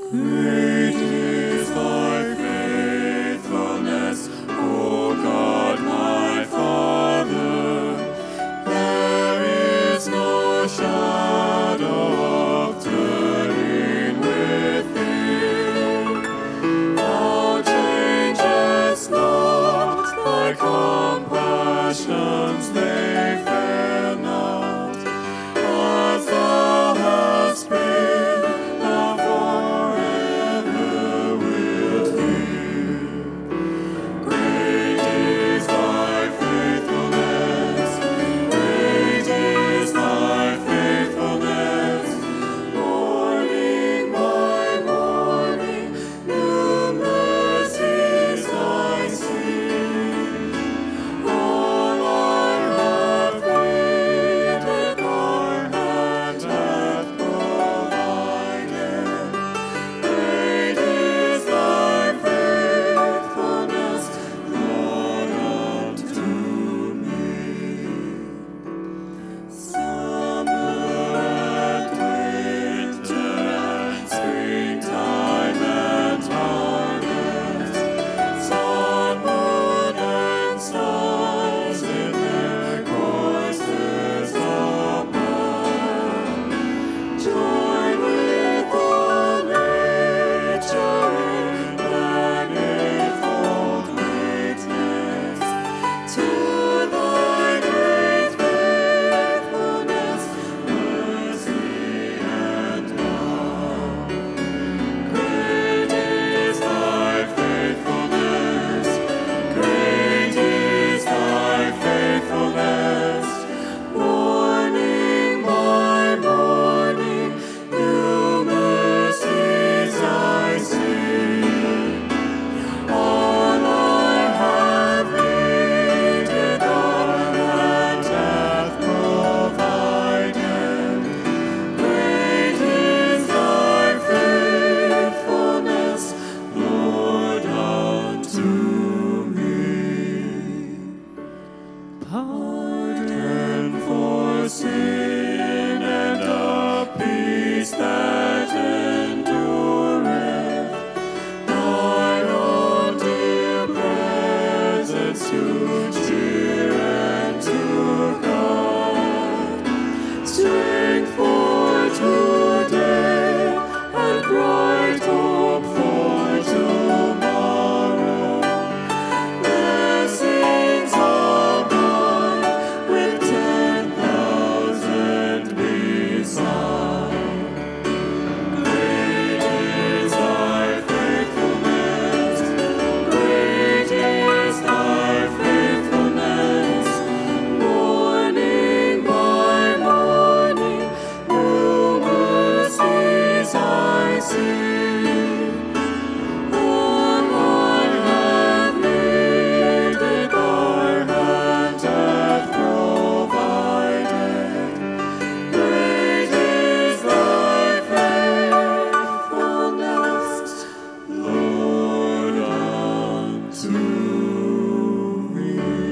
Great is thy faithfulness, O God my Father. There is no shadow of turning with thee. Thou changest not, thy compassions they fail not. As thou hast been, thou forever wilt be. Great is thy faithfulness, great is thy faithfulness. Morning by morning, new mercies I see. All I have needed, thy hand hath provided. Great is thy faithfulness, Lord, unto me. Summer and winter and springtime and harvest, sun, moon, and stars in their courses above, join with all nature in manifold witness to thy great faithfulness, mercy, and love. Great is thy faithfulness, great is thy faithfulness. Morning by morning, new mercies I see. All I have needed, thy hand hath provided. Great is thy faithfulness, Lord, unto me. Pardon for sin and a peace that endureth. Thy own dear presence to cheer and to guide. Strength for today and bright hope for tomorrow. Blessings above with 10,000 beside. Great is thy faithfulness, great is thy faithfulness. Morning by morning, new mercies I see. All I have needed, thy hand hath provided. Great is thy faithfulness, Lord, unto me.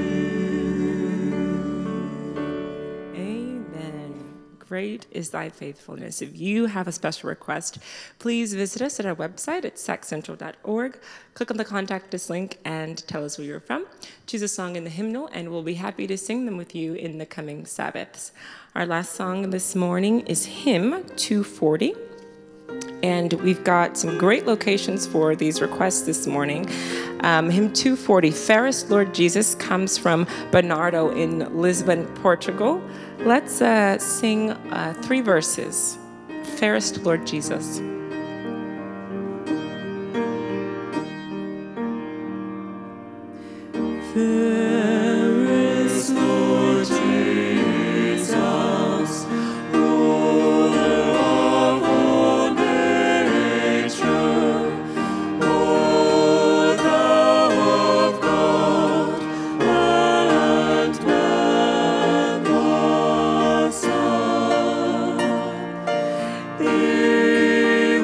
Amen. Great is thy faithfulness. If you have a special request, please visit us at our website at saccentral.org. Click on the contact us link and tell us where you're from. Choose a song in the hymnal, and we'll be happy to sing them with you in the coming Sabbaths. Our last song this morning is hymn 240. And we've got some great locations for these requests this morning. Hymn 240, Fairest Lord Jesus, comes from Bernardo in Lisbon, Portugal. Let's sing 3 verses. Fairest Lord Jesus. Fairest Lord Jesus, ruler of all nature, O thou of God and man the Son, in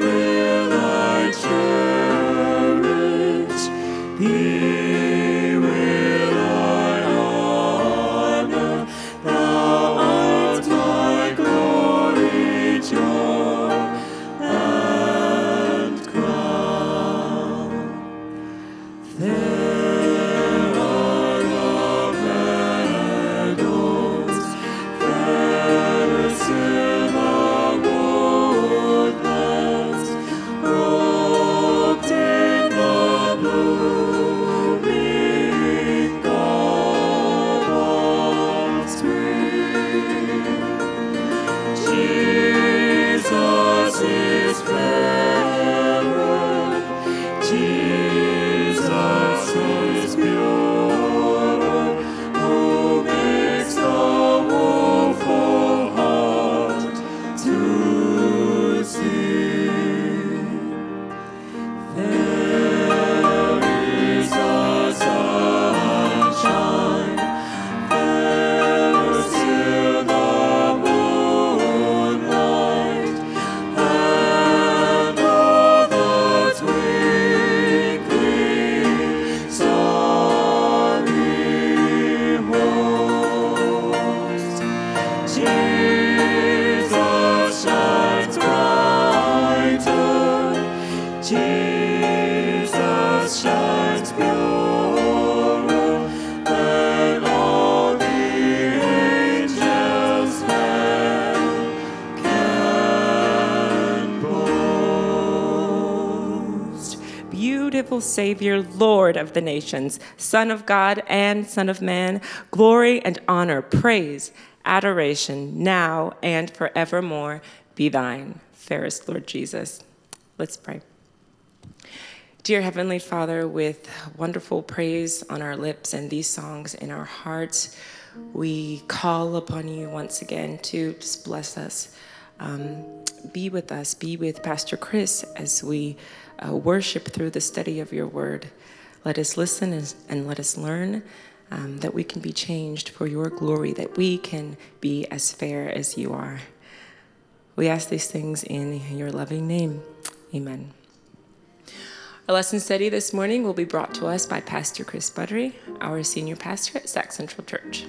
beautiful Savior, Lord of the nations, Son of God and Son of Man, glory and honor, praise, adoration, now and forevermore be thine, fairest Lord Jesus. Let's pray. Dear Heavenly Father, with wonderful praise on our lips and these songs in our hearts, we call upon you once again to just bless us. Be with us, be with Pastor Chris as we worship through the study of your word. Let us listen and let us learn that we can be changed for your glory, that we can be as fair as you are. We ask these things in your loving name. Amen. Our lesson study this morning will be brought to us by Pastor Chris Buttery, our senior pastor at Sac Central Church.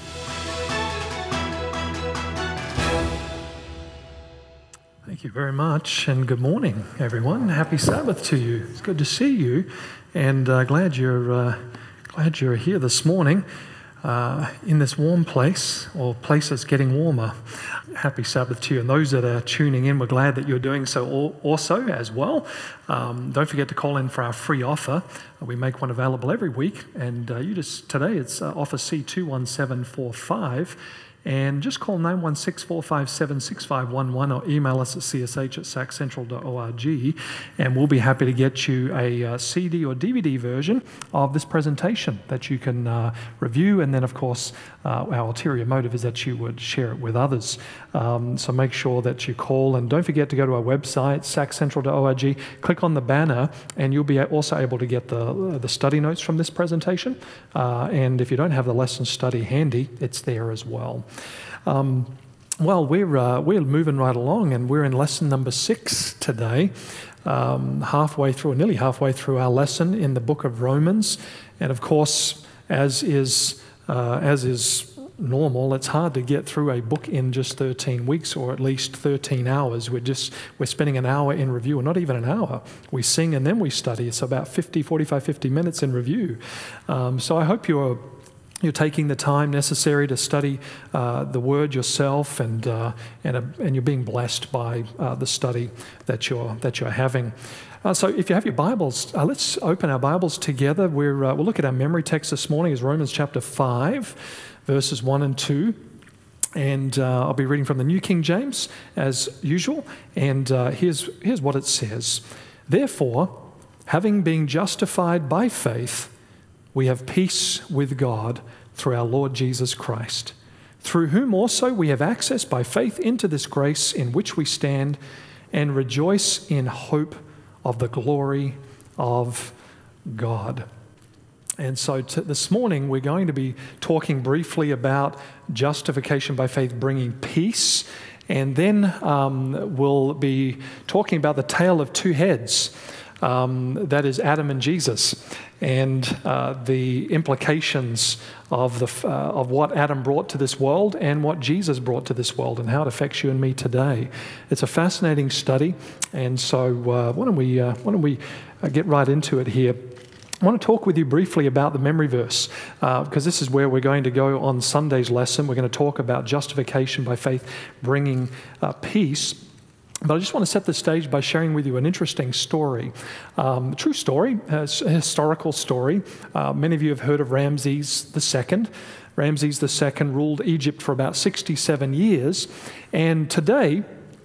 Thank you very much, and good morning, everyone. Happy Sabbath to you. It's good to see you, and glad you're here this morning in this warm place, or places getting warmer. Happy Sabbath to you, and those that are tuning in, we're glad that you're doing so also as well. Don't forget to call in for our free offer. We make one available every week, and today it's offer C21745. And just call 916-457-6511 or email us at csh@saccentral.org, and we'll be happy to get you a CD or DVD version of this presentation that you can review. And then, of course, our ulterior motive is that you would share it with others. So make sure that you call, and don't forget to go to our website, saccentral.org, click on the banner, and you'll be also able to get the study notes from this presentation. And if you don't have the lesson study handy, it's there as well. Well, we're moving right along, and we're in lesson number 6 today, nearly halfway through our lesson in the book of Romans. And of course, as is normal, it's hard to get through a book in just 13 weeks, or at least 13 hours. We're spending an hour in review, or not even an hour. We sing and then we study. It's about 50 minutes in review. So I hope you're taking the time necessary to study the Word yourself, and you're being blessed by the study that you're having. So if you have your Bibles, let's open our Bibles together. We'll look at our memory text this morning is Romans chapter 5, verses 1 and 2. And I'll be reading from the New King James as usual. And here's what it says. Therefore, having been justified by faith, we have peace with God through our Lord Jesus Christ, through whom also we have access by faith into this grace in which we stand and rejoice in hope of the glory of God. And so this morning we're going to be talking briefly about justification by faith bringing peace, and then we'll be talking about the tale of two heads. That is Adam and Jesus, and the implications of what Adam brought to this world and what Jesus brought to this world, and how it affects you and me today. It's a fascinating study, and so why don't we get right into it here. I want to talk with you briefly about the memory verse, because this is where we're going to go on Sunday's lesson. We're going to talk about justification by faith bringing peace. But I just want to set the stage by sharing with you an interesting story. True story, a historical story. Many of you have heard of Ramses II. Ramses II ruled Egypt for about 67 years. And today,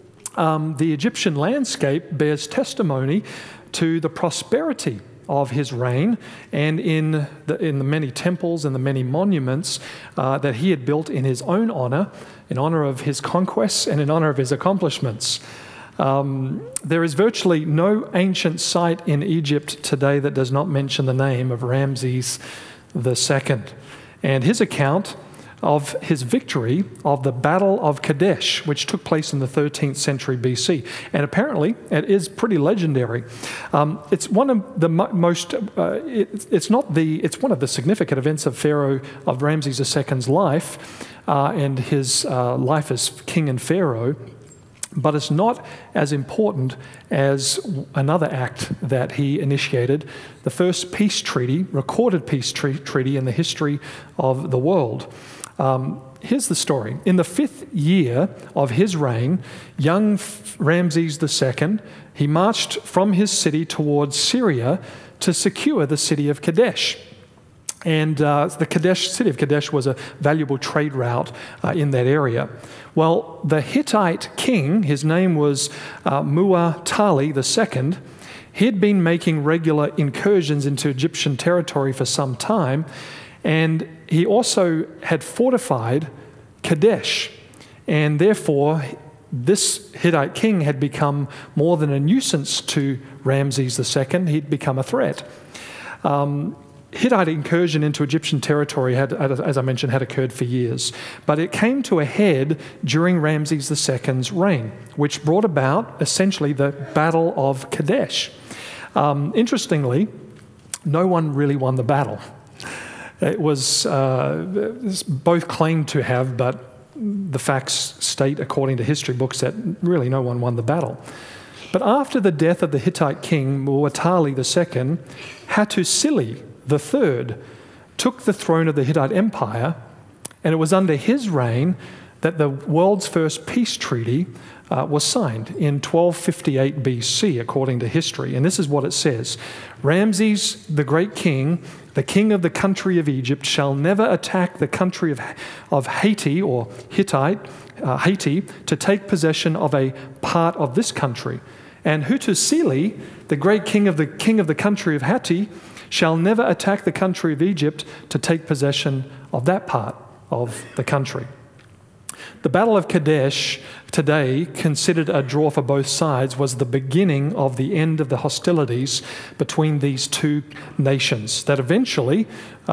the Egyptian landscape bears testimony to the prosperity of his reign, and in the many temples and the many monuments that he had built in his own honor, in honor of his conquests and in honor of his accomplishments. There is virtually no ancient site in Egypt today that does not mention the name of Ramses II and his account of his victory of the Battle of Kadesh, which took place in the 13th century BC. And apparently, it is pretty legendary. It's one of the it's one of the significant events of Ramses II's life and his life as king and pharaoh. But it's not as important as another act that he initiated, the first peace treaty, recorded peace treaty in the history of the world. here's the story. In the 5th year of his reign, young Ramses II, he marched from his city towards Syria to secure the city of Kadesh. And the city of Kadesh was a valuable trade route in that area. Well, the Hittite king, his name was Muwatalli II, he had been making regular incursions into Egyptian territory for some time, and he also had fortified Kadesh. And therefore, this Hittite king had become more than a nuisance to Ramses II. He'd become a threat. Hittite incursion into Egyptian territory had, as I mentioned, had occurred for years. But it came to a head during Ramses II's reign, which brought about essentially the Battle of Kadesh. Interestingly, no one really won the battle. It was both claimed to have, but the facts state, according to history books, that really no one won the battle. But after the death of the Hittite king, Muwatalli II, Hattusili III took the throne of the Hittite Empire, and it was under his reign that the world's first peace treaty was signed in 1258 BC, according to history. And this is what it says: Ramses, the great king, the king of the country of Egypt, shall never attack the country of Haiti, or Hittite, Haiti, to take possession of a part of this country. And Hattusili, the great king of the country of Haiti, shall never attack the country of Egypt to take possession of that part of the country. The Battle of Kadesh, today considered a draw for both sides, was the beginning of the end of the hostilities between these two nations, that eventually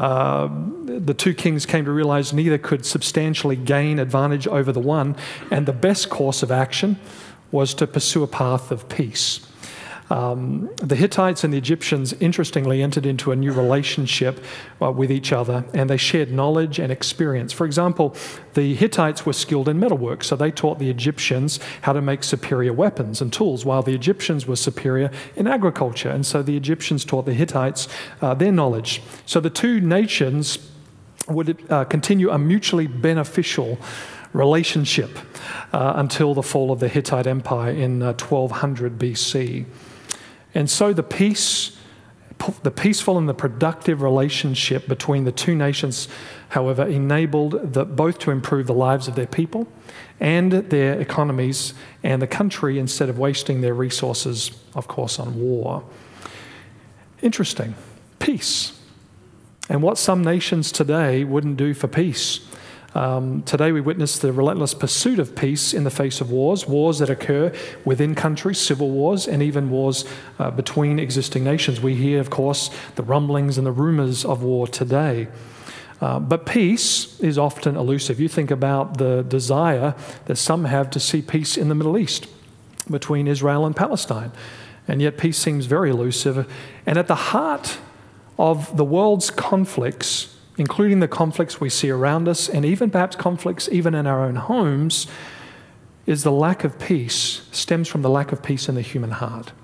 the two kings came to realize neither could substantially gain advantage over the one, and the best course of action was to pursue a path of peace. The Hittites and the Egyptians, interestingly, entered into a new relationship with each other, and they shared knowledge and experience. For example, the Hittites were skilled in metalwork, so they taught the Egyptians how to make superior weapons and tools, while the Egyptians were superior in agriculture, and so the Egyptians taught the Hittites their knowledge. So the two nations would continue a mutually beneficial relationship until the fall of the Hittite Empire in 1200 BC. And so the peaceful and the productive relationship between the two nations, however, enabled both to improve the lives of their people and their economies and the country, instead of wasting their resources, of course, on war. Interesting. Peace. And what some nations today wouldn't do for peace. Today we witness the relentless pursuit of peace in the face of wars that occur within countries, civil wars, and even wars between existing nations. We hear, of course, the rumblings and the rumors of war today. But peace is often elusive. You think about the desire that some have to see peace in the Middle East between Israel and Palestine, and yet peace seems very elusive. And at the heart of the world's conflicts, including the conflicts we see around us, and even perhaps conflicts even in our own homes, is the lack of peace, stems from the lack of peace in the human heart.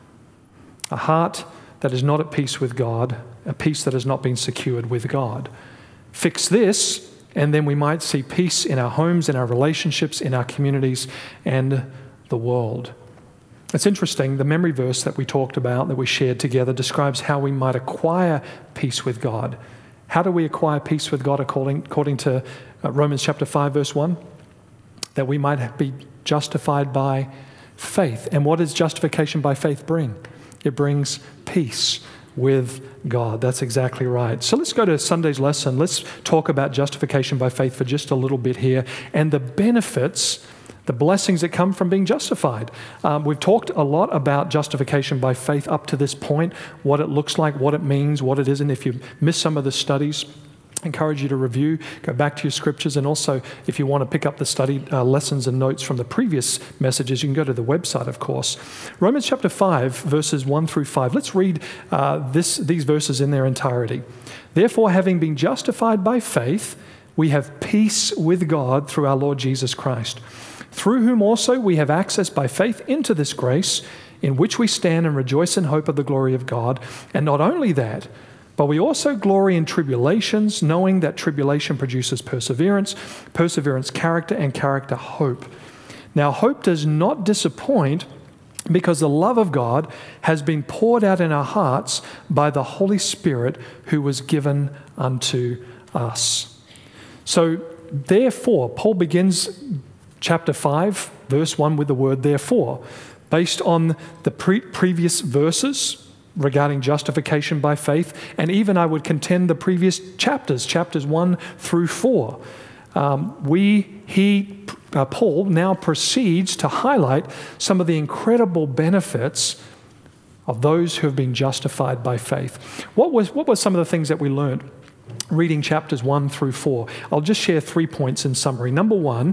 A heart that is not at peace with God, a peace that has not been secured with God. Fix this, and then we might see peace in our homes, in our relationships, in our communities, and the world. It's interesting, the memory verse that we talked about, that we shared together, describes how we might acquire peace with God. How do we acquire peace with God according to Romans chapter 5, verse 1? That we might be justified by faith. And what does justification by faith bring? It brings peace with God. That's exactly right. So let's go to Sunday's lesson. Let's talk about justification by faith for just a little bit here, and the benefits, the blessings that come from being justified. We've talked a lot about justification by faith up to this point, what it looks like, what it means, what it isn't. If you missed some of the studies, I encourage you to review, go back to your scriptures, and also if you want to pick up the study lessons and notes from the previous messages, you can go to the website, of course. Romans chapter 5, verses 1 through 5. Let's read these verses in their entirety. Therefore, having been justified by faith, we have peace with God through our Lord Jesus Christ, through whom also we have access by faith into this grace in which we stand and rejoice in hope of the glory of God. And not only that, But we also glory in tribulations, knowing that tribulation produces perseverance, perseverance character, and character hope. Now hope does not disappoint, because the love of God has been poured out in our hearts by the Holy Spirit who was given unto us. So therefore, Paul begins chapter 5, verse 1 with the word therefore, based on the previous verses regarding justification by faith, and even I would contend the previous chapters 1 through 4. Paul now proceeds to highlight some of the incredible benefits of those who have been justified by faith. What were some of the things that we learned reading chapters 1 through 4? I'll just share 3 points in summary. Number 1,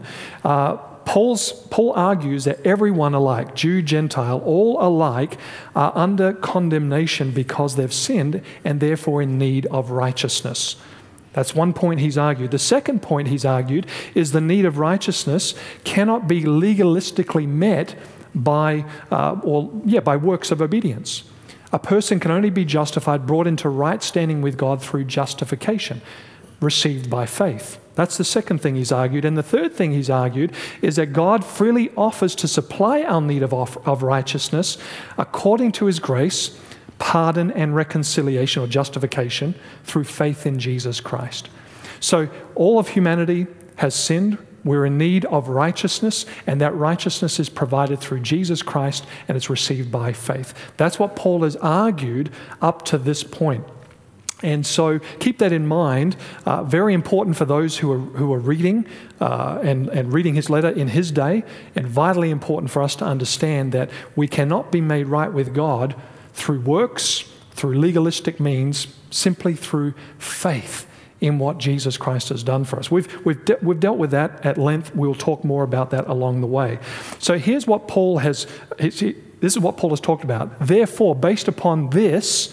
Paul argues that everyone alike, Jew, Gentile, all alike are under condemnation because they've sinned and therefore in need of righteousness. That's one point he's argued. The second point he's argued is the need of righteousness cannot be legalistically met by works of obedience. A person can only be justified, brought into right standing with God through justification, received by faith. That's the second thing he's argued. And the third thing he's argued is that God freely offers to supply our need of righteousness according to his grace, pardon and reconciliation or justification through faith in Jesus Christ. So all of humanity has sinned. We're in need of righteousness, and that righteousness is provided through Jesus Christ, and it's received by faith. That's what Paul has argued up to this point. And so keep that in mind. Very important for those who are reading and reading his letter in his day, and vitally important for us to understand that we cannot be made right with God through works, through legalistic means, simply through faith in what Jesus Christ has done for us. We've dealt with that at length. We'll talk more about that along the way. So here's what Paul has. This is what Paul has talked about. Therefore, based upon this,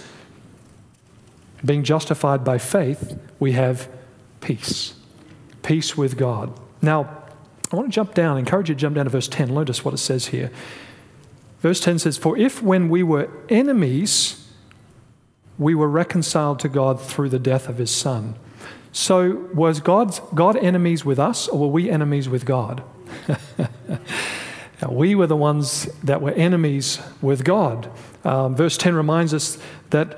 being justified by faith, we have peace. Peace with God. Now, I want to encourage you to jump down to verse 10. Notice what it says here. Verse 10 says, "For if when we were enemies, we were reconciled to God through the death of his Son." So was God enemies with us, or were we enemies with God? Now, we were the ones that were enemies with God. Verse 10 reminds us that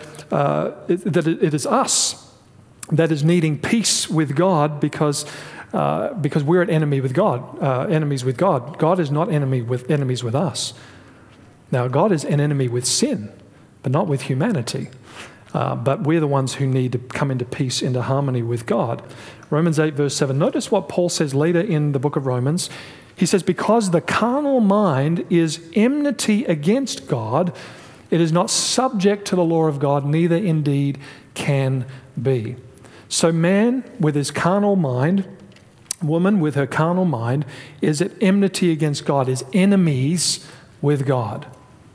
it is us that is needing peace with God because we're an enemy with God, enemies with God. God is not enemies with us. Now, God is an enemy with sin, but not with humanity. But we're the ones who need to come into peace, into harmony with God. Romans 8, verse 7. Notice what Paul says later in the book of Romans. He says, "Because the carnal mind is enmity against God, it is not subject to the law of God, neither indeed can be." So man with his carnal mind, woman with her carnal mind, is at enmity against God, is enemies with God.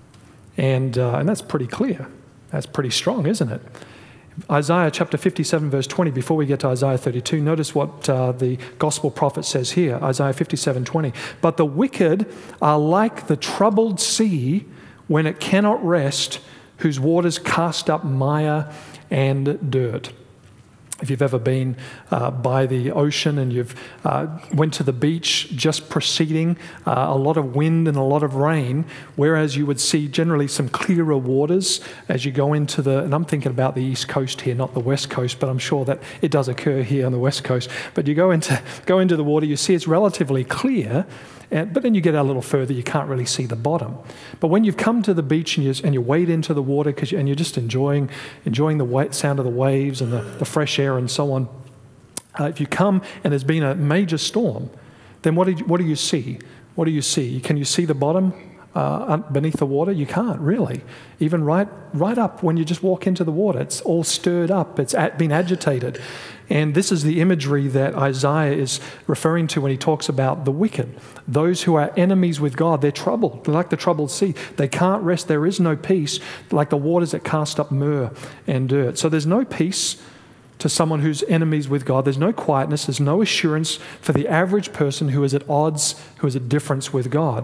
And that's pretty clear. That's pretty strong, isn't it? Isaiah chapter 57, verse 20, before we get to Isaiah 32, notice what the gospel prophet says here, Isaiah 57:20. "But the wicked are like the troubled sea when it cannot rest, whose waters cast up mire and dirt." If you've ever been by the ocean and you've went to the beach just preceding a lot of wind and a lot of rain, whereas you would see generally some clearer waters as you go into and I'm thinking about the East Coast here, not the West Coast, but I'm sure that it does occur here on the West Coast. But you go into the water, you see it's relatively clear, but then you get a little further, you can't really see the bottom. But when you've come to the beach and you wade into the water and you're just enjoying the sound of the waves and the fresh air and so on, if you come and there's been a major storm, then what do you see? What do you see? Can you see the bottom beneath the water? You can't really. Even right up when you just walk into the water, it's all stirred up. It's been agitated. And this is the imagery that Isaiah is referring to when he talks about the wicked. Those who are enemies with God, they're troubled. They're like the troubled sea. They can't rest. There is no peace, like the waters that cast up myrrh and dirt. So there's no peace to someone who's enemies with God. There's no quietness. There's no assurance for the average person who is at odds, who is at difference with God.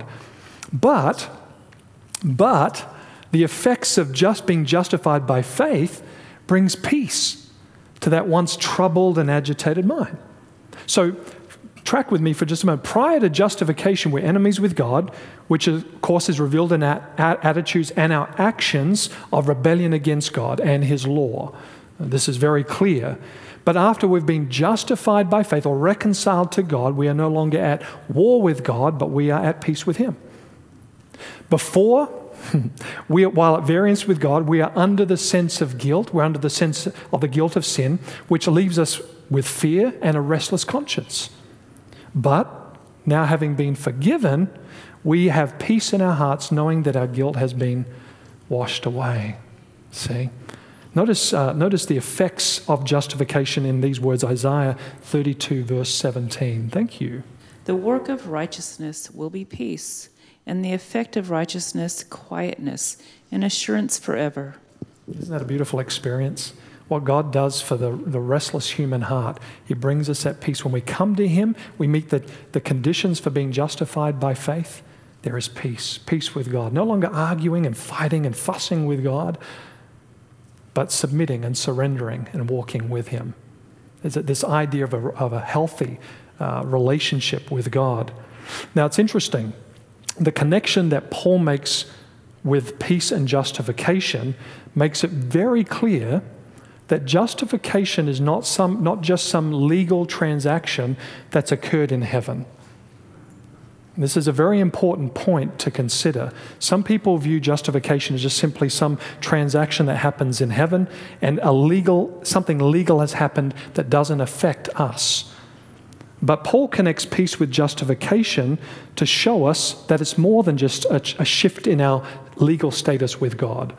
But the effects of just being justified by faith brings peace to that once troubled and agitated mind. So track with me for just a moment. Prior to justification, we're enemies with God, which of course is revealed in our attitudes and our actions of rebellion against God and his law. This is very clear. But after we've been justified by faith or reconciled to God, we are no longer at war with God, but we are at peace with him. Before, while at variance with God, we are under the sense of guilt. We're under the sense of the guilt of sin, which leaves us with fear and a restless conscience. But now, having been forgiven, we have peace in our hearts, knowing that our guilt has been washed away. See? Notice the effects of justification in these words, Isaiah 32, verse 17. Thank you. The work of righteousness will be peace, and the effect of righteousness, quietness, and assurance forever. Isn't that a beautiful experience? What God does for the restless human heart, he brings us at peace. When we come to him, we meet the conditions for being justified by faith. There is peace, peace with God. No longer arguing and fighting and fussing with God, but submitting and surrendering and walking with him. Is it this idea of a healthy relationship with God? Now, it's interesting. The connection that Paul makes with peace and justification makes it very clear that justification is not just some legal transaction that's occurred in heaven. This is a very important point to consider. Some people view justification as just simply some transaction that happens in heaven, and something legal has happened that doesn't affect us. But Paul connects peace with justification to show us that it's more than just a shift in our legal status with God.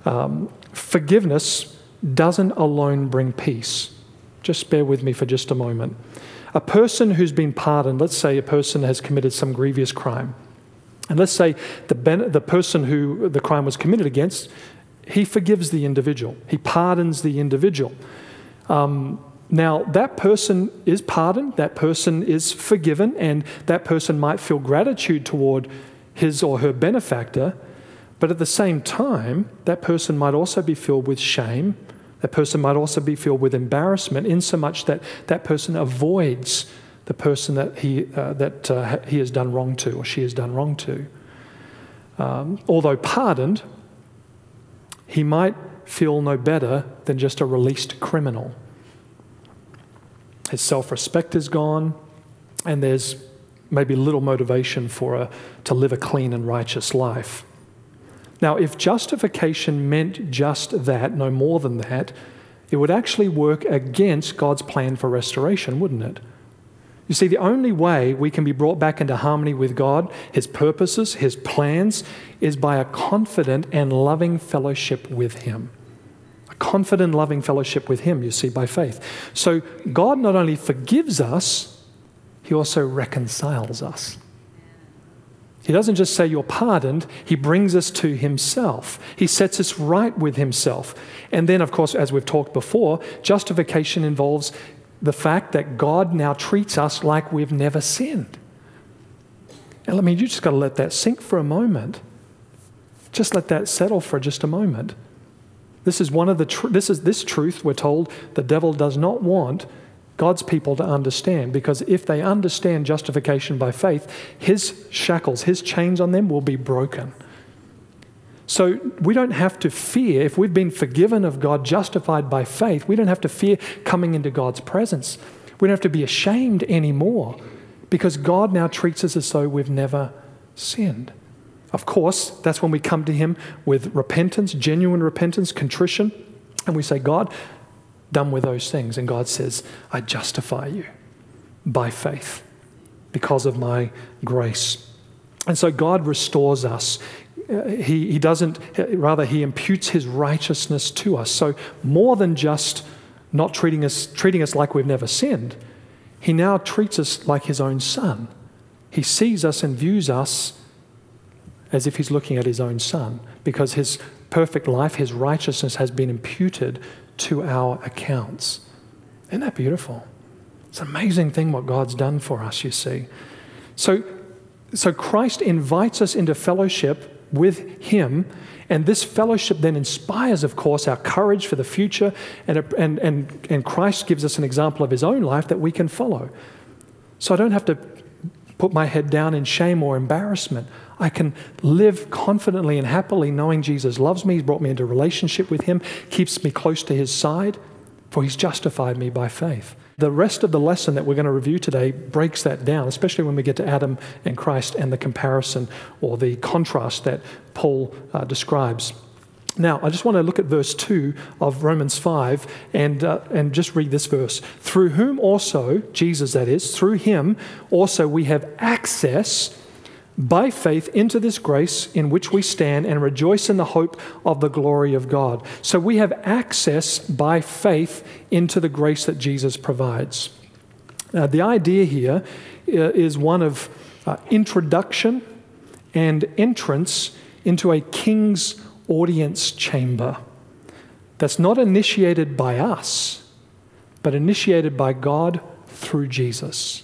Forgiveness doesn't alone bring peace. Just bear with me for just a moment. A person who's been pardoned, let's say a person has committed some grievous crime, and let's say the person who the crime was committed against, he forgives the individual. He pardons the individual. Now, that person is pardoned, that person is forgiven, and that person might feel gratitude toward his or her benefactor, but at the same time, that person might also be filled with shame. That person might also be filled with embarrassment, in so much that that person avoids the person that he has done wrong to or she has done wrong to. Although pardoned, he might feel no better than just a released criminal. His self-respect is gone, and there's maybe little motivation to live a clean and righteous life. Now, if justification meant just that, no more than that, it would actually work against God's plan for restoration, wouldn't it? You see, the only way we can be brought back into harmony with God, his purposes, his plans, is by a confident and loving fellowship with him. A confident, loving fellowship with him, you see, by faith. So God not only forgives us, he also reconciles us. He doesn't just say you're pardoned, he brings us to himself. He sets us right with himself. And then, of course, as we've talked before, justification involves the fact that God now treats us like we've never sinned. And you just got to let that sink for a moment. Just let that settle for just a moment. This is this truth we're told the devil does not want God's people to understand, because if they understand justification by faith, his shackles, his chains on them will be broken. So we don't have to fear, if we've been forgiven of God, justified by faith, we don't have to fear coming into God's presence. We don't have to be ashamed anymore, because God now treats us as though we've never sinned. Of course, that's when we come to him with repentance, genuine repentance, contrition, and we say, God, done with those things. And God says, I justify you by faith because of my grace. And so God restores us. He imputes his righteousness to us. So more than just not treating us like we've never sinned, he now treats us like his own son. He sees us and views us as if he's looking at his own son, because his perfect life, his righteousness has been imputed to our accounts. Isn't that beautiful? It's an amazing thing what God's done for us, you see. So Christ invites us into fellowship with him. And this fellowship then inspires, of course, our courage for the future. And Christ gives us an example of his own life that we can follow. So I don't have to put my head down in shame or embarrassment. I can live confidently and happily knowing Jesus loves me. He's brought me into relationship with him, keeps me close to his side, for he's justified me by faith. The rest of the lesson that we're going to review today breaks that down, especially when we get to Adam and Christ and the comparison or the contrast that Paul describes. Now, I just want to look at verse 2 of Romans 5 and just read this verse. Through whom also, Jesus that is, through him also we have access by faith into this grace in which we stand and rejoice in the hope of the glory of God. So we have access by faith into the grace that Jesus provides. The idea here is one of introduction and entrance into a king's audience chamber that's not initiated by us, but initiated by God through Jesus.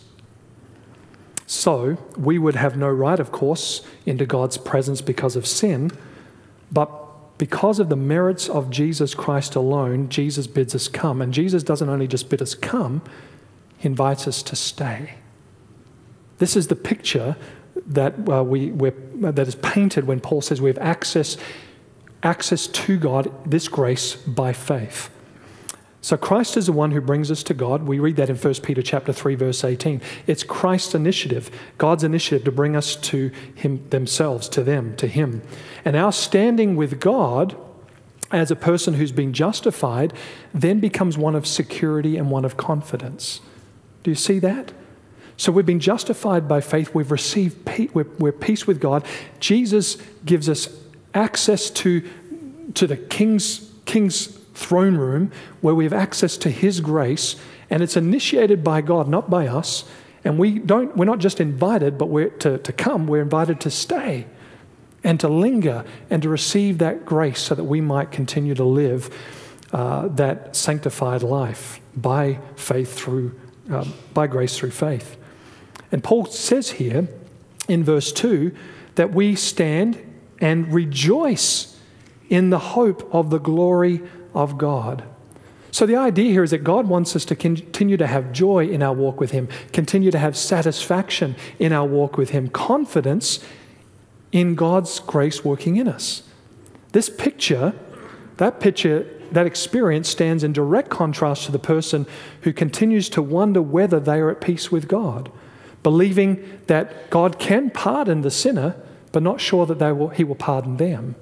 So we would have no right, of course, into God's presence because of sin, but because of the merits of Jesus Christ alone, Jesus bids us come. And Jesus doesn't only just bid us come, he invites us to stay. This is the picture that that is painted when Paul says we have access to God, this grace, by faith. So Christ is the one who brings us to God. We read that in 1 Peter chapter 3, verse 18. It's Christ's initiative, God's initiative to bring us to him, themselves, to them, to him. And our standing with God as a person who's been justified then becomes one of security and one of confidence. Do you see that? So we've been justified by faith. We've received peace. We're peace with God. Jesus gives us access to the king's throne room where we have access to his grace, and it's initiated by God, not by us. And we're not just invited, but we're to come. We're invited to stay and to linger and to receive that grace so that we might continue to live that sanctified life by faith by grace through faith. And Paul says here in verse 2 that we stand and rejoice in the hope of the glory of God. So the idea here is that God wants us to continue to have joy in our walk with him, continue to have satisfaction in our walk with him, confidence in God's grace working in us. This picture, that experience stands in direct contrast to the person who continues to wonder whether they are at peace with God, believing that God can pardon the sinner, but not sure that he will pardon them.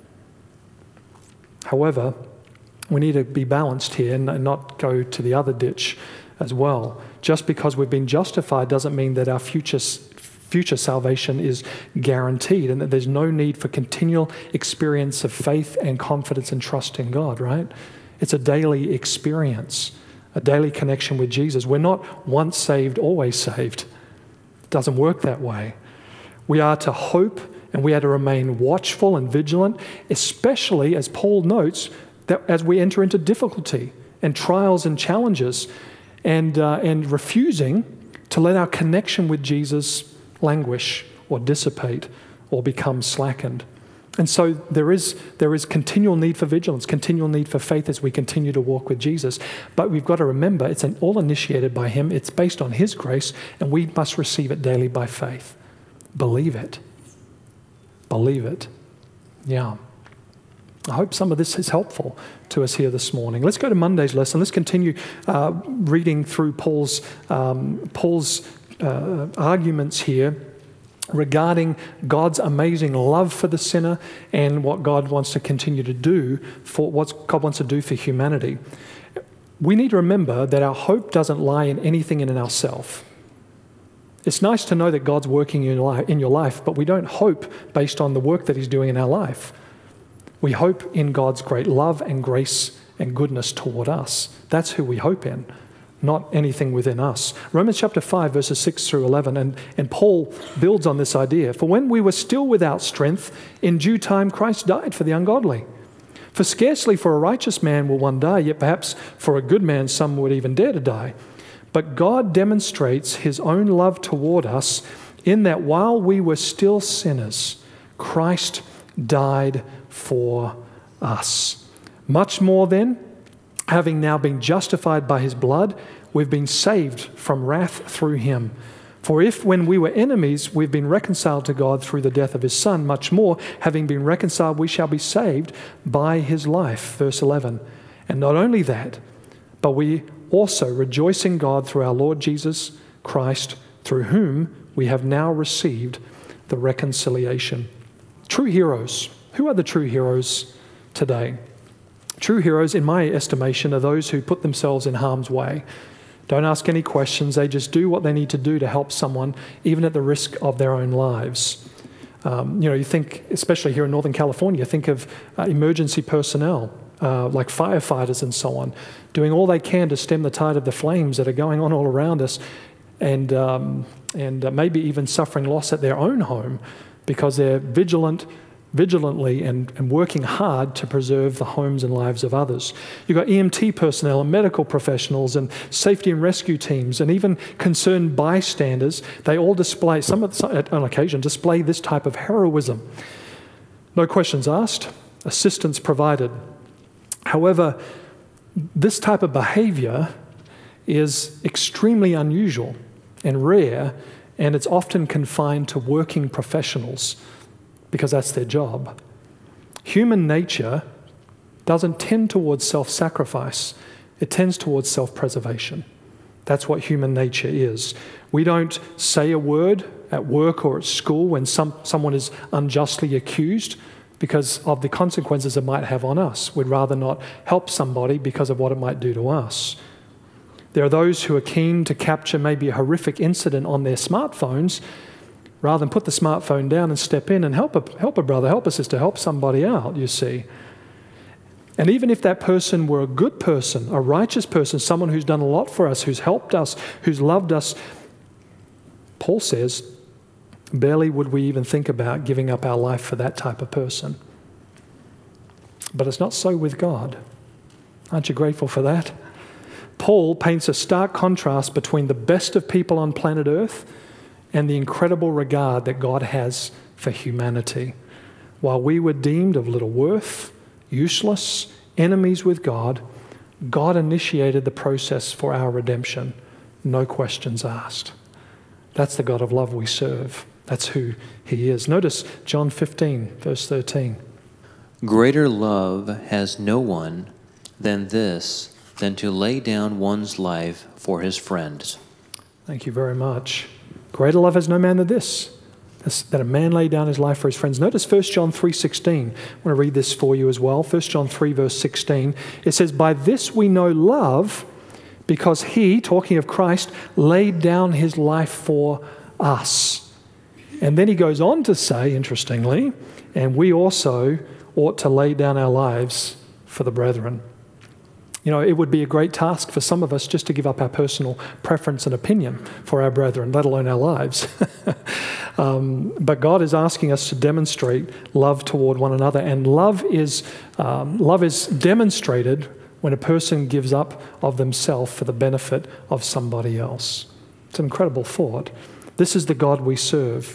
However, we need to be balanced here and not go to the other ditch as well. Just because we've been justified doesn't mean that our future salvation is guaranteed and that there's no need for continual experience of faith and confidence and trust in God, right? It's a daily experience, a daily connection with Jesus. We're not once saved, always saved. It doesn't work that way. We are to hope and we are to remain watchful and vigilant, especially, as Paul notes, that as we enter into difficulty and trials and challenges and refusing to let our connection with Jesus languish or dissipate or become slackened. And so there is continual need for vigilance, continual need for faith as we continue to walk with Jesus. But we've got to remember it's all initiated by him. It's based on his grace, and we must receive it daily by faith. Believe it. Believe it. Yeah. I hope some of this is helpful to us here this morning. Let's go to Monday's lesson. Let's continue reading through Paul's arguments here regarding God's amazing love for the sinner and what God wants to continue to do for what God wants to do for humanity. We need to remember that our hope doesn't lie in anything in ourselves. It's nice to know that God's working in your life, but we don't hope based on the work that he's doing in our life. We hope in God's great love and grace and goodness toward us. That's who we hope in, not anything within us. Romans chapter 5, verses 6 through 11, and Paul builds on this idea. For when we were still without strength, in due time Christ died for the ungodly. For scarcely for a righteous man will one die, yet perhaps for a good man some would even dare to die. But God demonstrates his own love toward us in that while we were still sinners, Christ died for us. Much more then, having now been justified by his blood, we've been saved from wrath through him. For if, when we were enemies, we've been reconciled to God through the death of his Son, much more, having been reconciled, we shall be saved by his life. Verse 11. And not only that, but we also rejoice in God through our Lord Jesus Christ, through whom we have now received the reconciliation. True heroes. Who are the true heroes today? True heroes, in my estimation, are those who put themselves in harm's way. Don't ask any questions. They just do what they need to do to help someone, even at the risk of their own lives. You think, especially here in Northern California, think of emergency personnel, like firefighters and so on, doing all they can to stem the tide of the flames that are going on all around us, and maybe even suffering loss at their own home because they're vigilantly and working hard to preserve the homes and lives of others. You've got EMT personnel and medical professionals and safety and rescue teams and even concerned bystanders. They all display, on occasion, display this type of heroism. No questions asked, assistance provided. However, this type of behavior is extremely unusual and rare, and it's often confined to working professionals because that's their job. Human nature doesn't tend towards self-sacrifice. It tends towards self-preservation. That's what human nature is. We don't say a word at work or at school when someone is unjustly accused because of the consequences it might have on us. We'd rather not help somebody because of what it might do to us. There are those who are keen to capture maybe a horrific incident on their smartphones rather than put the smartphone down and step in and help a brother, help a sister, help somebody out, you see. And even if that person were a good person, a righteous person, someone who's done a lot for us, who's helped us, who's loved us, Paul says, barely would we even think about giving up our life for that type of person. But it's not so with God. Aren't you grateful for that? Paul paints a stark contrast between the best of people on planet Earth and the incredible regard that God has for humanity. While we were deemed of little worth, useless, enemies with God, God initiated the process for our redemption. No questions asked. That's the God of love we serve. That's who he is. Notice John 15, verse 13. Greater love has no one than this, than to lay down one's life for his friends. Thank you very much. Greater love has no man than this, that a man lay down his life for his friends. Notice 1 John 3:16. I want to read this for you as well. 1 John 3, verse 16. It says, by this we know love, because he, talking of Christ, laid down his life for us. And then he goes on to say, interestingly, and we also ought to lay down our lives for the brethren. You know, it would be a great task for some of us just to give up our personal preference and opinion for our brethren, let alone our lives. But God is asking us to demonstrate love toward one another, and love is demonstrated when a person gives up of themselves for the benefit of somebody else. It's an incredible thought. This is the God we serve.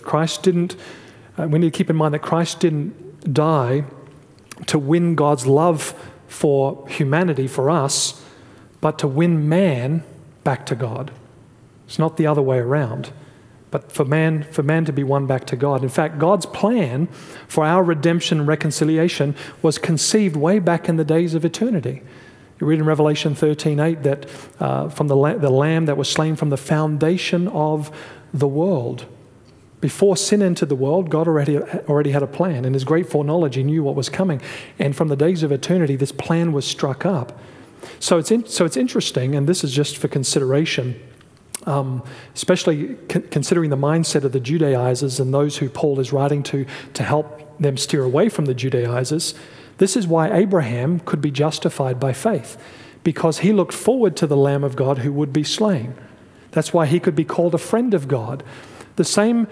We need to keep in mind that Christ didn't die to win God's love for humanity, for us, but to win man back to God. It's not the other way around, but for man to be won back to God. In fact, God's plan for our redemption and reconciliation was conceived way back in the days of eternity. You read in Revelation 13:8 that from the Lamb that was slain from the foundation of the world. Before sin entered the world, God already had a plan. In his great foreknowledge, he knew what was coming. And from the days of eternity, this plan was struck up. So it's interesting, and this is just for consideration, especially considering the mindset of the Judaizers and those who Paul is writing to help them steer away from the Judaizers. This is why Abraham could be justified by faith, because he looked forward to the Lamb of God who would be slain. That's why he could be called a friend of God. The same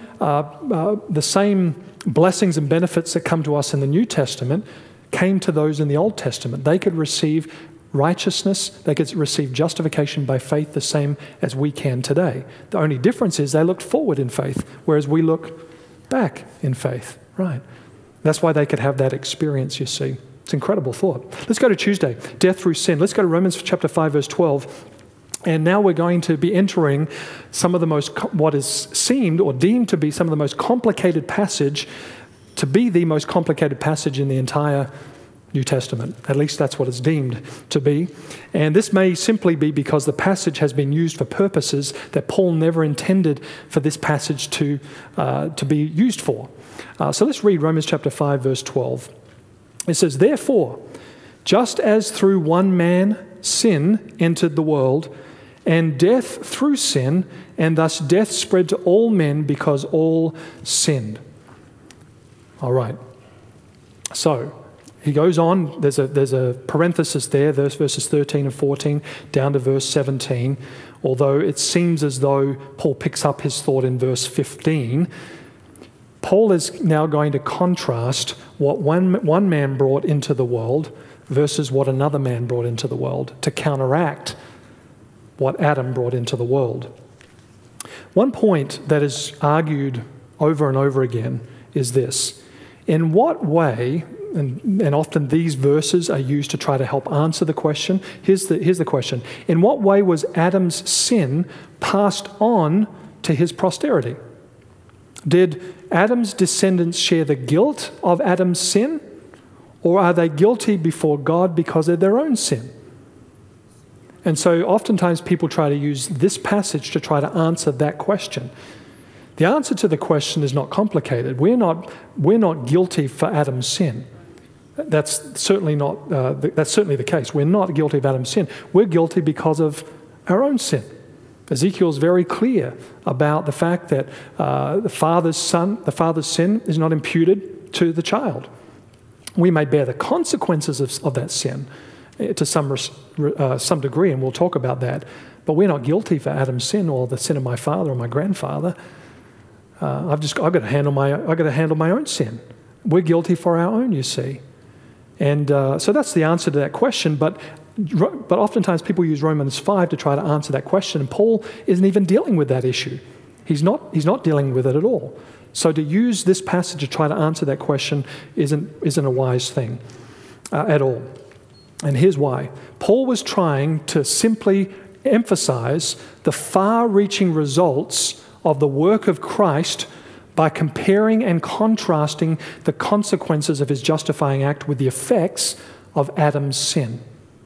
blessings and benefits that come to us in the New Testament came to those in the Old Testament. They could receive righteousness, they could receive justification by faith the same as we can today. The only difference is they looked forward in faith, whereas we look back in faith. Right. That's why they could have that experience, you see. It's an incredible thought. Let's go to Tuesday, death through sin. Let's go to Romans chapter 5, verse 12. And now we're going to be entering some of the most, what is seemed or deemed to be some of the most complicated passage, to be the most complicated passage in the entire New Testament. At least that's what it's deemed to be. And this may simply be because the passage has been used for purposes that Paul never intended for this passage to be used for. So let's read Romans chapter 5, verse 12. It says, "Therefore, just as through one man sin entered the world, and death through sin, and thus death spread to all men because all sinned." All right. So he goes on. There's a parenthesis there, verses 13 and 14, down to verse 17. Although it seems as though Paul picks up his thought in verse 15. Paul is now going to contrast what one man brought into the world versus what another man brought into the world to counteract what Adam brought into the world. One point that is argued over and over again is this: in what way, and often these verses are used to try to help answer the question. Here's the question: in what way was Adam's sin passed on to his posterity? Did Adam's descendants share the guilt of Adam's sin, or are they guilty before God because of their own sin? And so oftentimes people try to use this passage to try to answer that question. The answer to the question is not complicated. We're not guilty for Adam's sin. That's certainly the case. We're not guilty of Adam's sin. We're guilty because of our own sin. Ezekiel's very clear about the fact that the father's sin is not imputed to the child. We may bear the consequences of that sin to some degree, and we'll talk about that. But we're not guilty for Adam's sin or the sin of my father or my grandfather. I've got to handle my own sin. We're guilty for our own, you see. And so that's the answer to that question. But oftentimes people use Romans 5 to try to answer that question, and Paul isn't even dealing with that issue. He's not dealing with it at all. So to use this passage to try to answer that question isn't a wise thing at all. And here's why. Paul was trying to simply emphasize the far-reaching results of the work of Christ by comparing and contrasting the consequences of his justifying act with the effects of Adam's sin.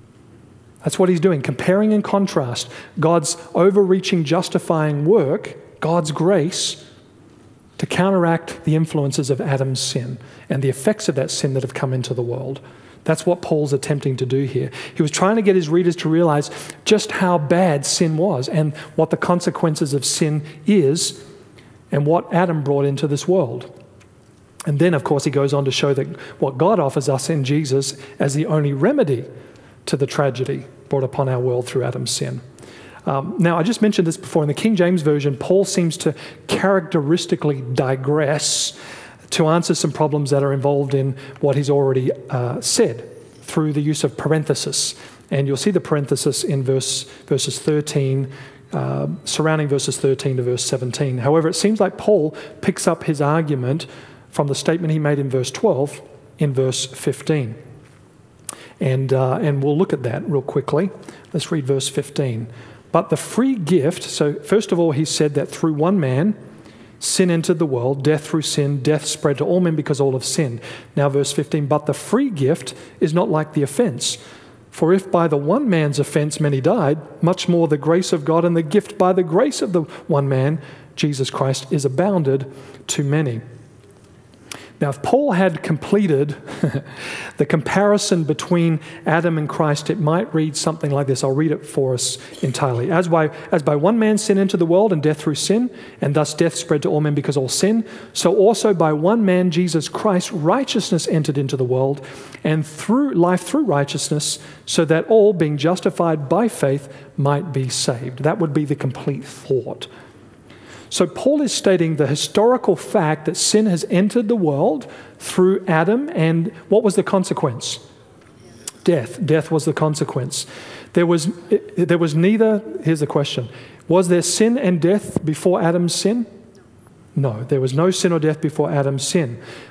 That's what he's doing, comparing and contrast God's overreaching justifying work, God's grace, to counteract the influences of Adam's sin and the effects of that sin that have come into the world. That's what Paul's attempting to do here. He was trying to get his readers to realize just how bad sin was and what the consequences of sin is and what Adam brought into this world. And then, of course, he goes on to show that what God offers us in Jesus as the only remedy to the tragedy brought upon our world through Adam's sin. Now, I just mentioned this before. In the King James Version, Paul seems to characteristically digress to answer some problems that are involved in what he's already said through the use of parenthesis. And you'll see the parenthesis in verses 13, surrounding verses 13 to verse 17. However, it seems like Paul picks up his argument from the statement he made in verse 12 in verse 15. And we'll look at that real quickly. Let's read verse 15. But the free gift, so first of all, he said that through one man, sin entered the world, death through sin, death spread to all men because all have sinned. Now verse 15, but the free gift is not like the offense. For if by the one man's offense many died, much more the grace of God and the gift by the grace of the one man, Jesus Christ, is abounded to many. Now, if Paul had completed the comparison between Adam and Christ, it might read something like this. I'll read it for us entirely. As by one man sin entered the world, and death through sin, and thus death spread to all men because all sin, so also by one man, Jesus Christ, righteousness entered into the world, and through life through righteousness, so that all, being justified by faith, might be saved. That would be the complete thought. So Paul is stating the historical fact that sin has entered the world through Adam, and what was the consequence? Death. Death was the consequence. There was neither, here's the question, was there sin and death before Adam's sin? No, there was no sin or death before Adam's sin.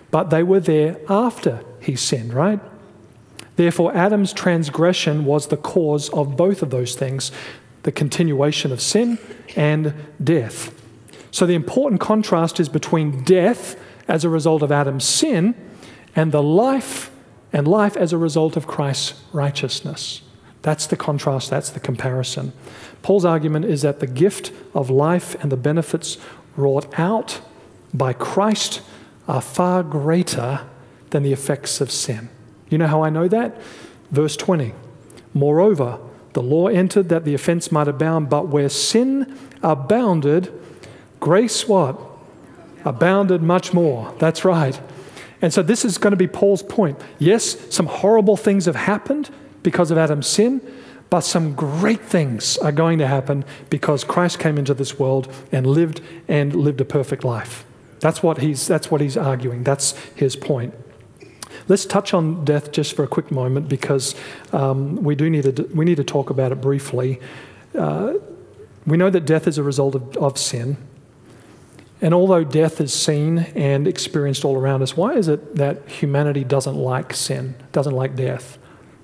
but they were there after he sinned, right? Therefore, Adam's transgression was the cause of both of those things, the continuation of sin and death. So the important contrast is between death as a result of Adam's sin and the life as a result of Christ's righteousness. That's the contrast, that's the comparison. Paul's argument is that the gift of life and the benefits wrought out by Christ are far greater than the effects of sin. You know how I know that? Verse 20. Moreover, the law entered that the offense might abound, but where sin abounded, grace what? Abounded much more. That's right. And so this is going to be Paul's point. Yes, some horrible things have happened because of Adam's sin, but some great things are going to happen because Christ came into this world and lived a perfect life. That's what he's arguing. That's his point. Let's touch on death just for a quick moment because we need to talk about it briefly. We know that death is a result of sin. And although death is seen and experienced all around us, why is it that humanity doesn't like sin, doesn't like death?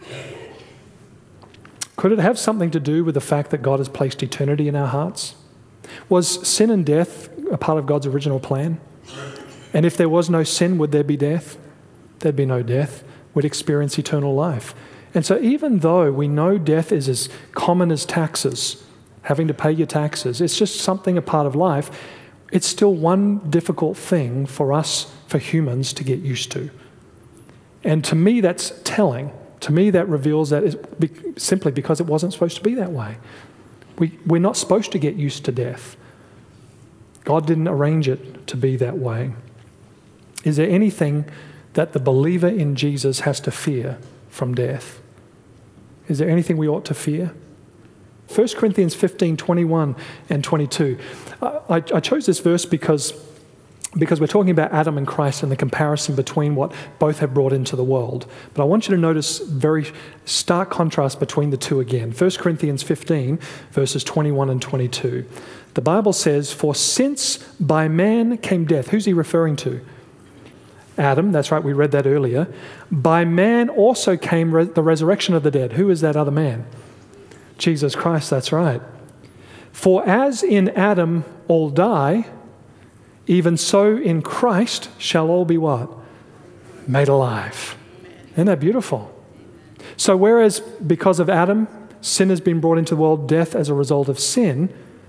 Could it have something to do with the fact that God has placed eternity in our hearts? Was sin and death a part of God's original plan? And if there was no sin, would there be death? There'd be no death. We'd experience eternal life. And so even though we know death is as common as taxes, having to pay your taxes, it's just something, a part of life, it's still one difficult thing for us, for humans, to get used to. And to me, that's telling. To me, that reveals that it's simply because it wasn't supposed to be that way. We're not supposed to get used to death. God didn't arrange it to be that way. Is there anything that the believer in Jesus has to fear from death? Is there anything we ought to fear? 1 Corinthians 15, 21 and 22. I chose this verse because we're talking about Adam and Christ and the comparison between what both have brought into the world. But I want you to notice very stark contrast between the two again. 1 Corinthians 15, verses 21 and 22. The Bible says, "For since by man came death," who's he referring to? Adam, that's right, we read that earlier. "By man also came the resurrection of the dead." Who is that other man? Jesus Christ, that's right. "For as in Adam all die, even so in Christ shall all be what? Made alive." Isn't that beautiful? So whereas because of Adam, sin has been brought into the world, death as a result of sin,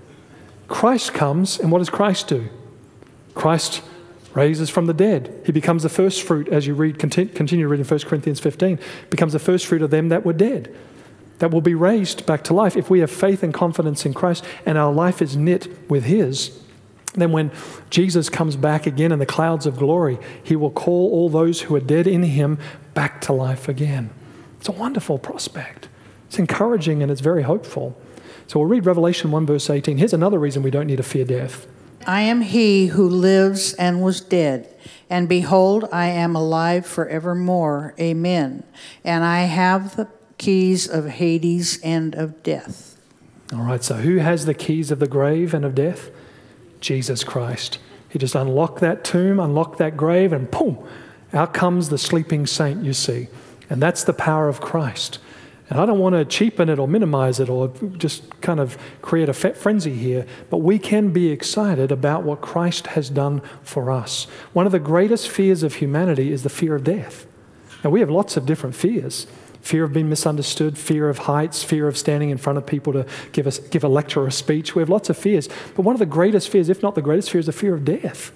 Christ comes, and what does Christ do? Christ raises from the dead. He becomes the first fruit, as you read, continue reading 1 Corinthians 15, becomes the first fruit of them that were dead, that will be raised back to life. If we have faith and confidence in Christ and our life is knit with His, then when Jesus comes back again in the clouds of glory, He will call all those who are dead in Him back to life again. It's a wonderful prospect. It's encouraging and it's very hopeful. So we'll read Revelation 1 verse 18. Here's another reason we don't need to fear death. I am he who lives and was dead, and behold, I am alive forevermore. Amen. And I have the keys of Hades and of death. All right, so who has the keys of the grave and of death? Jesus Christ. He just unlocked that tomb, unlocked that grave, and boom, out comes the sleeping saint, you see. And that's the power of Christ. And I don't want to cheapen it or minimize it or just kind of create a frenzy here, but we can be excited about what Christ has done for us. One of the greatest fears of humanity is the fear of death. Now, we have lots of different fears. Fear of being misunderstood, fear of heights, fear of standing in front of people to give a lecture or a speech. We have lots of fears. But one of the greatest fears, if not the greatest fear, is the fear of death.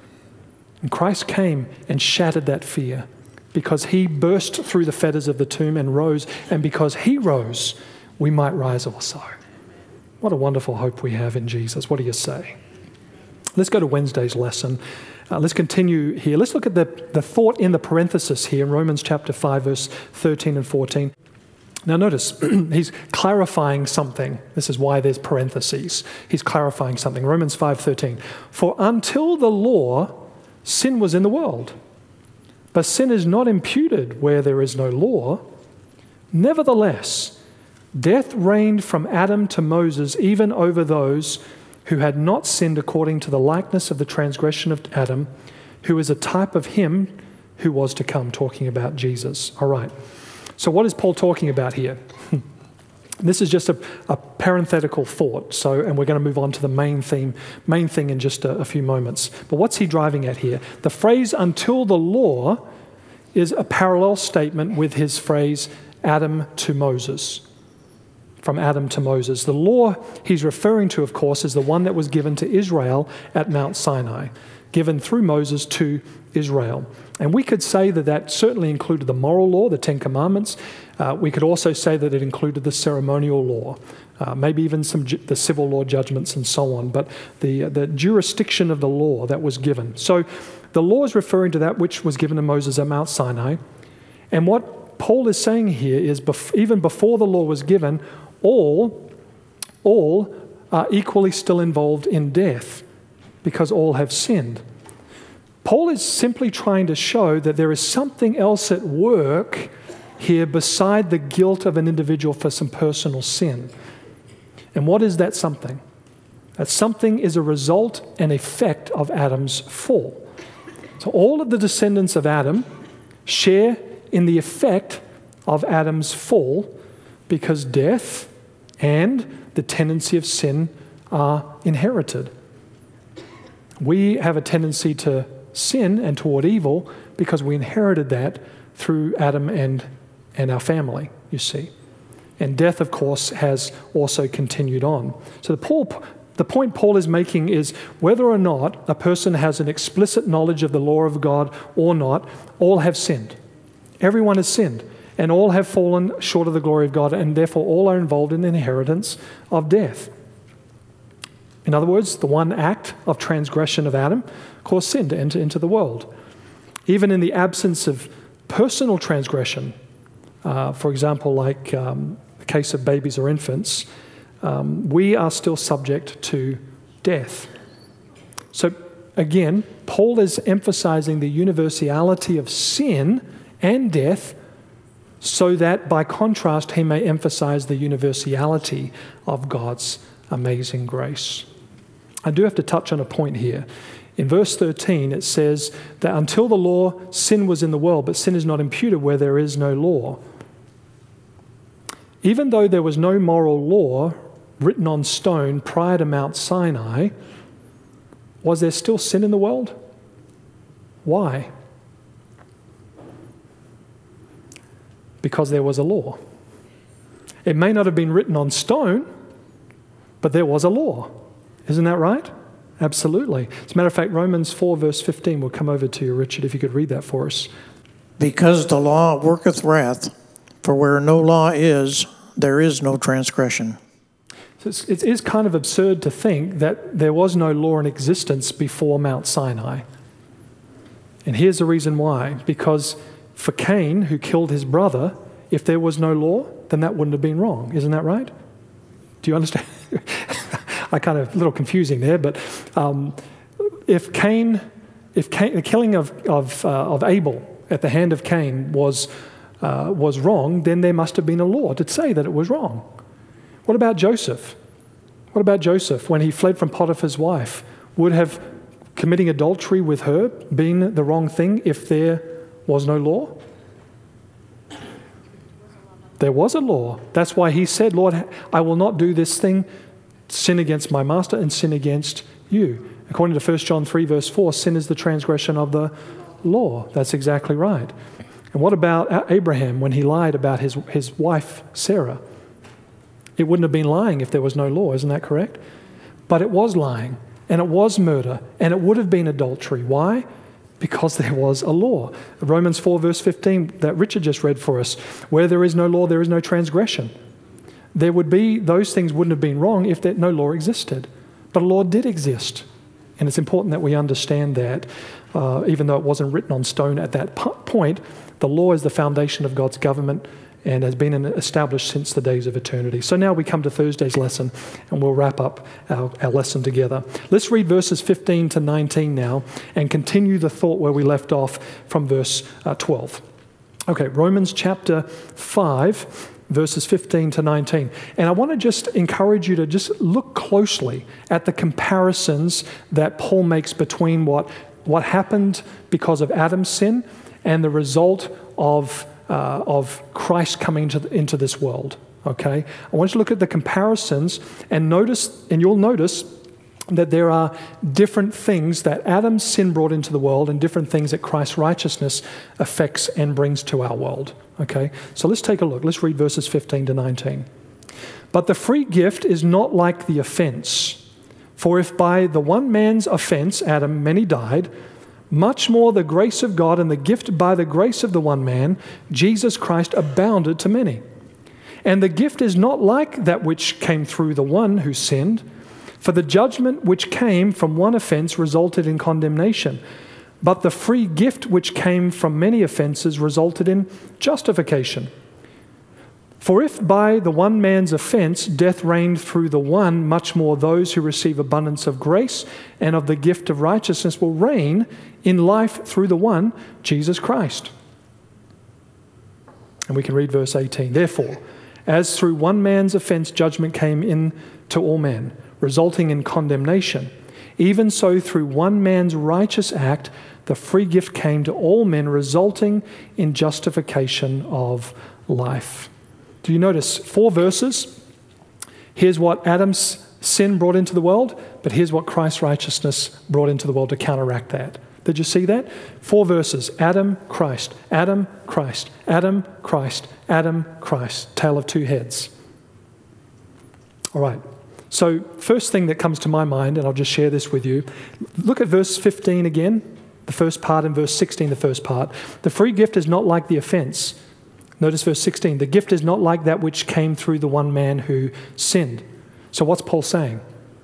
And Christ came and shattered that fear, because He burst through the fetters of the tomb and rose, and because He rose, we might rise also. What a wonderful hope we have in Jesus. What do you say? Let's go to Wednesday's lesson. Let's continue here. Let's look at the thought in the parenthesis here in Romans chapter 5, verse 13 and 14. Now notice, he's clarifying something. This is why there's parentheses. He's clarifying something. Romans 5:13. "For until the law, sin was in the world. But sin is not imputed where there is no law. Nevertheless, death reigned from Adam to Moses, even over those who had not sinned according to the likeness of the transgression of Adam, who is a type of him who was to come, talking about Jesus. All right. So what is Paul talking about here? This is just a parenthetical thought. And we're going to move on to the main thing in just a few moments. But what's he driving at here? The phrase "until the law" is a parallel statement with his phrase "Adam to Moses." From Adam to Moses. The law he's referring to, of course, is the one that was given to Israel at Mount Sinai, given through Moses to Israel. And we could say that that certainly included the moral law, the Ten Commandments. We could also say that it included the ceremonial law, maybe even the civil law judgments and so on, but the jurisdiction of the law that was given. So the law is referring to that which was given to Moses at Mount Sinai. And what Paul is saying here is even before the law was given, all are equally still involved in death because all have sinned. Paul is simply trying to show that there is something else at work here beside the guilt of an individual for some personal sin. And what is that something? That something is a result and effect of Adam's fall. So all of the descendants of Adam share in the effect of Adam's fall because death and the tendency of sin are inherited. We have a tendency to sin and toward evil because we inherited that through Adam and our family, you see. And death, of course, has also continued on. So the point Paul is making is whether or not a person has an explicit knowledge of the law of God or not, all have sinned. Everyone has sinned, and all have fallen short of the glory of God, and therefore all are involved in the inheritance of death. In other words, the one act of transgression of Adam caused sin to enter into the world. Even in the absence of personal transgression, for example, like the case of babies or infants, we are still subject to death. So again, Paul is emphasizing the universality of sin and death so that by contrast he may emphasize the universality of God's amazing grace. I do have to touch on a point here. In verse 13 it says that until the law, sin was in the world, but sin is not imputed where there is no law. Even though there was no moral law written on stone prior to Mount Sinai, was there still sin in the world? Why? Because there was a law. It may not have been written on stone, but there was a law. Isn't that right? Absolutely. As a matter of fact, Romans 4 verse 15 will come over to you, Richard, if you could read that for us. Because the law worketh wrath, for where no law is, there is no transgression. So it is kind of absurd to think that there was no law in existence before Mount Sinai. And here's the reason why. Because for Cain, who killed his brother, if there was no law, then that wouldn't have been wrong. Isn't that right? Do you understand? I kind of a little confusing there, but if the killing of Abel at the hand of Cain was wrong, then there must have been a law to say that it was wrong. What about Joseph? What about Joseph when he fled from Potiphar's wife? Would have committing adultery with her been the wrong thing if there was no law? There was a law. That's why he said, Lord, I will not do this thing, sin against my master and sin against you. According to 1 John 3 verse 4, sin is the transgression of the law. That's exactly right. And what about Abraham when he lied about his wife, Sarah? It wouldn't have been lying if there was no law, isn't that correct? But it was lying, and it was murder, and it would have been adultery. Why? Because there was a law. Romans 4 verse 15 that Richard just read for us, where there is no law, there is no transgression. Those things wouldn't have been wrong if no law existed. But a law did exist. And it's important that we understand that, even though it wasn't written on stone at that point, the law is the foundation of God's government and has been established since the days of eternity. So now we come to Thursday's lesson, and we'll wrap up our lesson together. Let's read verses 15 to 19 now and continue the thought where we left off from verse 12. Okay, Romans chapter 5, verses 15 to 19. And I want to just encourage you to just look closely at the comparisons that Paul makes between what what happened because of Adam's sin and the result of Christ coming into this world. Okay, I want you to look at the comparisons and you'll notice that there are different things that Adam's sin brought into the world and different things that Christ's righteousness affects and brings to our world. Okay, so let's take a look. Let's read verses 15 to 19. But the free gift is not like the offense. For if by the one man's offense, Adam, many died, much more the grace of God and the gift by the grace of the one man, Jesus Christ, abounded to many. And the gift is not like that which came through the one who sinned. For the judgment which came from one offense resulted in condemnation, but the free gift which came from many offenses resulted in justification. For if by the one man's offense death reigned through the one, much more those who receive abundance of grace and of the gift of righteousness will reign in life through the one, Jesus Christ. And we can read verse 18. Therefore, as through one man's offense judgment came in to all men, resulting in condemnation, even so through one man's righteous act, the free gift came to all men, resulting in justification of life. Do you notice 4 verses? Here's what Adam's sin brought into the world, but here's what Christ's righteousness brought into the world to counteract that. Did you see that? 4 verses. Adam, Christ, Adam, Christ, Adam, Christ, Adam, Christ. Tale of 2 heads. All right. So first thing that comes to my mind, and I'll just share this with you, look at verse 15 again, the first part, and verse 16, the first part. The free gift is not like the offense. Notice verse 16. The gift is not like that which came through the one man who sinned. So what's Paul saying?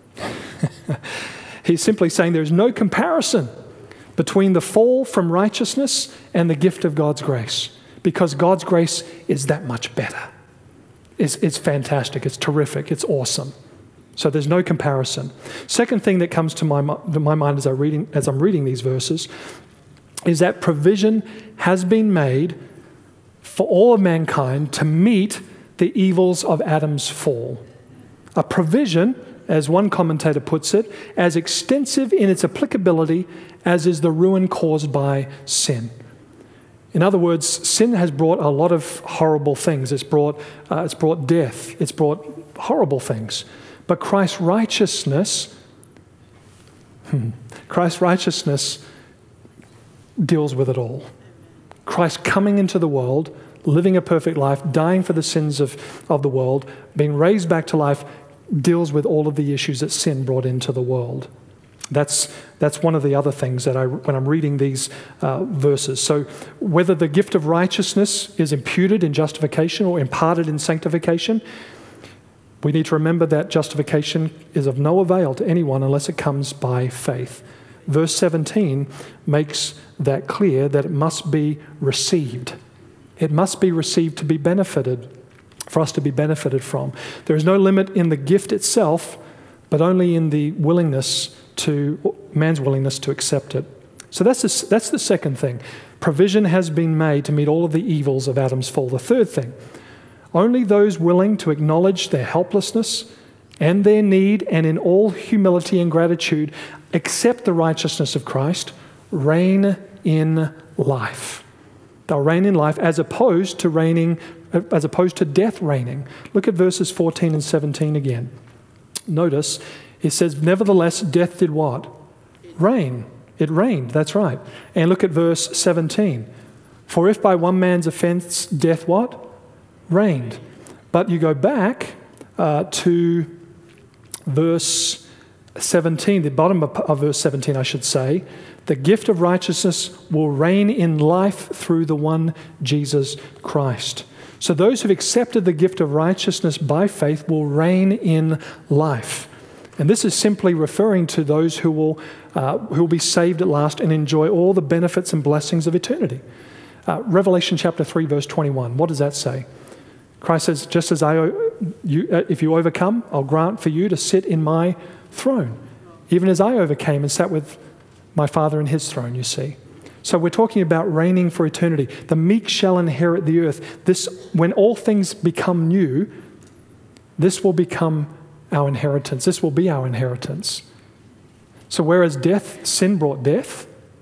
He's simply saying there's no comparison between the fall from righteousness and the gift of God's grace, because God's grace is that much better. It's fantastic. It's terrific. It's awesome. So there's no comparison. Second thing that comes to my mind as I'm reading these verses is that provision has been made for all of mankind to meet the evils of Adam's fall. A provision, as one commentator puts it, as extensive in its applicability as is the ruin caused by sin. In other words, sin has brought a lot of horrible things. It's brought death. It's brought horrible things. But Christ's righteousness deals with it all. Christ coming into the world, living a perfect life, dying for the sins of the world, being raised back to life, deals with all of the issues that sin brought into the world. That's one of the other things that when I'm reading these verses. So whether the gift of righteousness is imputed in justification or imparted in sanctification, we need to remember that justification is of no avail to anyone unless it comes by faith. Verse 17 makes that clear, that it must be received. It must be received to be benefited, for us to be benefited from. There is no limit in the gift itself, but only in the man's willingness to accept it. So that's the second thing. Provision has been made to meet all of the evils of Adam's fall. The third thing, only those willing to acknowledge their helplessness and their need, and in all humility and gratitude accept the righteousness of Christ, reign in life. They'll reign in life as opposed to death reigning. Look at verses 14 and 17 again. Notice it says, nevertheless, death did what? Reign. It reigned, that's right. And look at verse 17. For if by one man's offense death what? Reigned. But you go back to verse 17, the bottom of verse 17, I should say. The gift of righteousness will reign in life through the one Jesus Christ. So those who've accepted the gift of righteousness by faith will reign in life. And this is simply referring to those who will be saved at last and enjoy all the benefits and blessings of eternity. Revelation chapter 3, verse 21, what does that say? Christ says, just as if you overcome, I'll grant for you to sit in my throne, even as I overcame and sat with my Father in his throne, you see. So we're talking about reigning for eternity. The meek shall inherit the earth. This, when all things become new, this will become our inheritance. This will be our inheritance. So whereas sin brought death,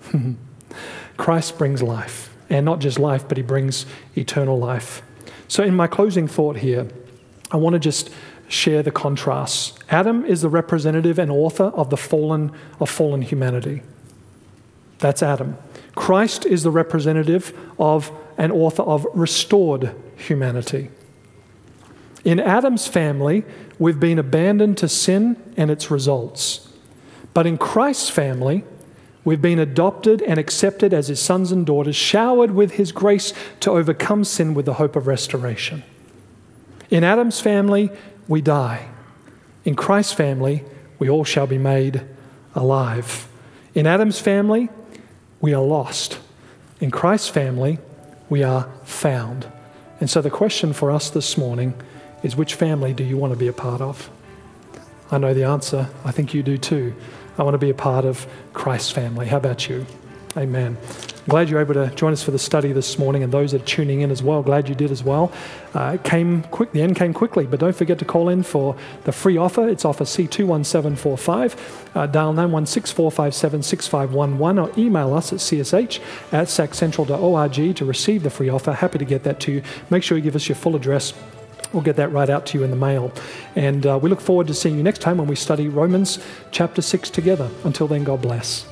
Christ brings life, and not just life, but he brings eternal life. So in my closing thought here, I want to just share the contrasts. Adam is the representative and author of fallen humanity. That's Adam. Christ is the representative of and author of restored humanity. In Adam's family, we've been abandoned to sin and its results. But in Christ's family, we've been adopted and accepted as his sons and daughters, showered with his grace to overcome sin with the hope of restoration. In Adam's family, we die. In Christ's family, we all shall be made alive. In Adam's family, we are lost. In Christ's family, we are found. And so the question for us this morning is, which family do you want to be a part of? I know the answer. I think you do too. I want to be a part of Christ's family. How about you? Amen. Glad you're able to join us for the study this morning, and those that are tuning in as well, glad you did as well. The end came quickly, but don't forget to call in for the free offer. It's offer C21745. Dial 916-457-6511 or email us at csh@saccentral.org to receive the free offer. Happy to get that to you. Make sure you give us your full address. We'll get that right out to you in the mail. And we look forward to seeing you next time when we study Romans chapter 6 together. Until then, God bless.